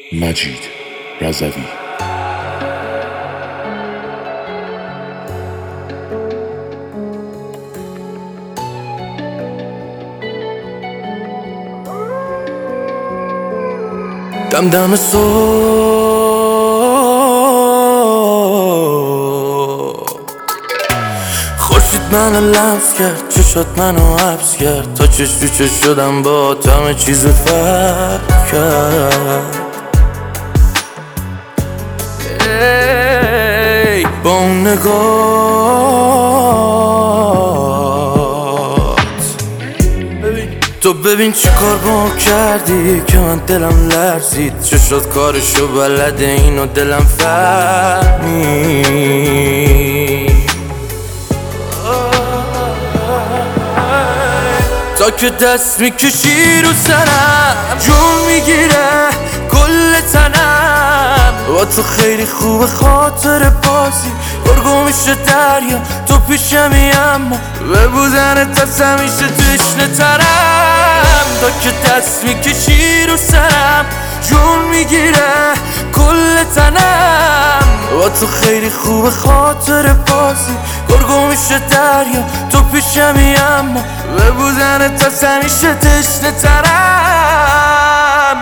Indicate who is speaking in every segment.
Speaker 1: مجید رضوی.
Speaker 2: دم دم صبح خورشید منو لمس کرد، چشات منو حبس کرد، تا چش تو چش شدم با همه چیز فرق کرد. ای با اون نگات تو ببین چی کار با ما کردی که من دلم لرزید. چشات کارشو بلده، اینو دلم فهمید. تا که دست میکشی رو سرم جون میگیره کل تنم. با تو خیلی خوبه خاطر بازی گرگو میشه دریا، تو پیشمی اما به بودنت از همیشه تشنه ترم. تا که دست میکشی رو سرم جون میگیره کل تنم. با تو خیلی خوبه خاطر بازی گرگو میشه دریا، تو پیشمی اما به بودنت از همیشه تشنه ترم.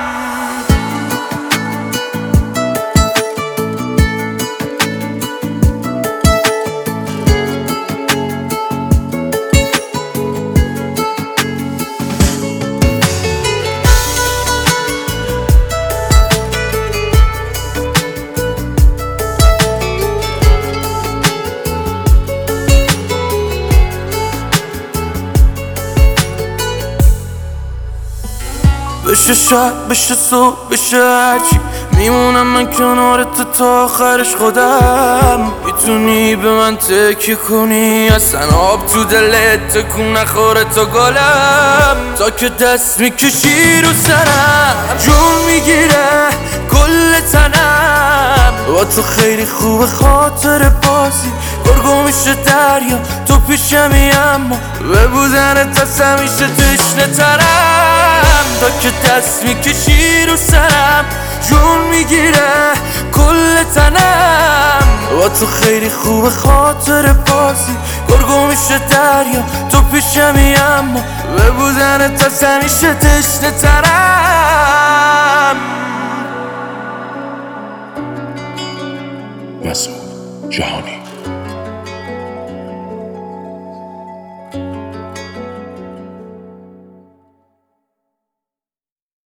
Speaker 2: بشه شب بشه صبح بشه هرچی، میمونم من کنار تو تا آخرش خودم. میتونی به من تکیه کنی، اصلا آب تو دلت تکون نخوره تا گلم. تا که دست میکشی رو سرم جون میگیره کل تنم. با تو خیلی خوبه خاطر بازی گرگو میشه دریا، تو پیشمی اما به بودنت از همیشه تشنه ترم. تا که دست میکشی رو سرم جون میگیره کل تنم. با تو خیلی خوبه خاطر بازی گرگو میشه دریا، تو پیشمی اما به بودنت از همیشه تشنه ترم.